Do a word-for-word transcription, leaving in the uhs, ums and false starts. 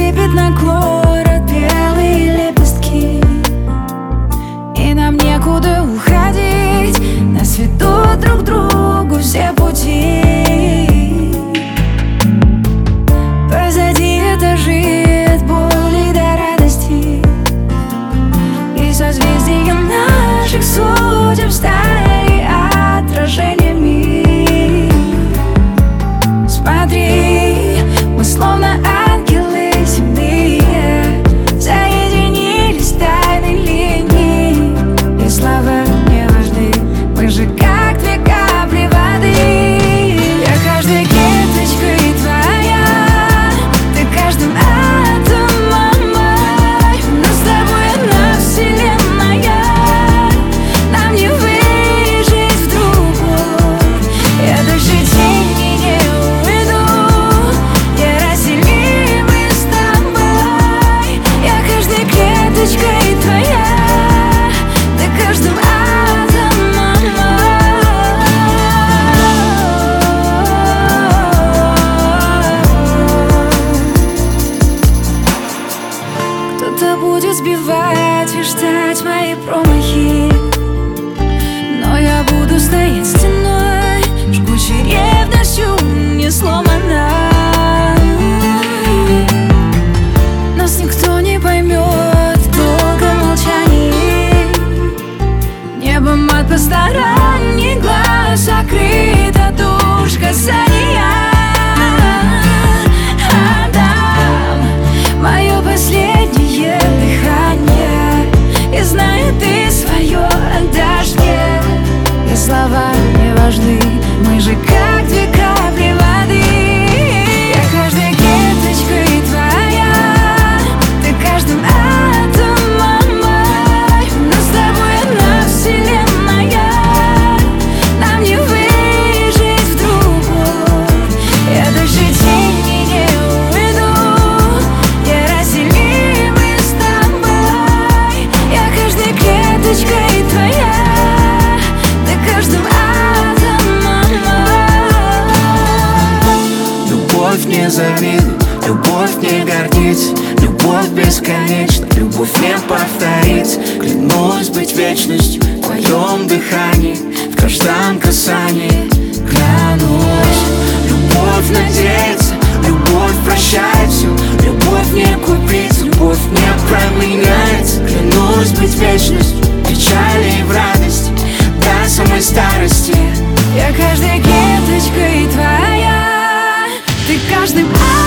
сыпет на город белые лепестки, и нам некуда уходить, нас ведут друг к другу все пути. Позади этажи от боли до радости, и созвездия наших судеб стали отражениями. Смотри, мы словно ангелы земные, соединились тайной линией, и слова не важны, мы же как две капли воды. Я каждой клеточкой твоя, ты каждым атомом мой, но с тобой одна вселенная, нам не выжить в другой. Я дальше тени не уйду, неразделимы с тобой. Я каждой клеточкой твоя, ты каждым атомом мой. Кто-то будет сбивать и ждать мои промахи, но я буду стоять стеной, жгучей ревностью не сломана. Нас никто не поймет в долгом молчании, небом от посторонних глаз сокрыт от душ касания. Отдам мое последнее дыхание, и знаю, ты свое отдашь мне. И слова не важны, мы же как две капли воды. Я каждой клеточкой твоя, ты каждым атомом мой, но с тобой одна вселенная, нам не выжить в другой. Я дальше тени не уйду, неразделимы с тобой. Я каждой клеточкой твоя, ты каждым атомом мой. Любовь не завидует, любовь не гордится, любовь бесконечна, любовь не повторится. Клянусь быть вечностью в твоем дыхании, в каждом касании. Клянусь, любовь надеется, любовь прощает все, любовь не купить, любовь не променяется. Клянусь быть вечностью в печали и в радости, до самой старости. Я каждой клеточкой твоя, ты каждым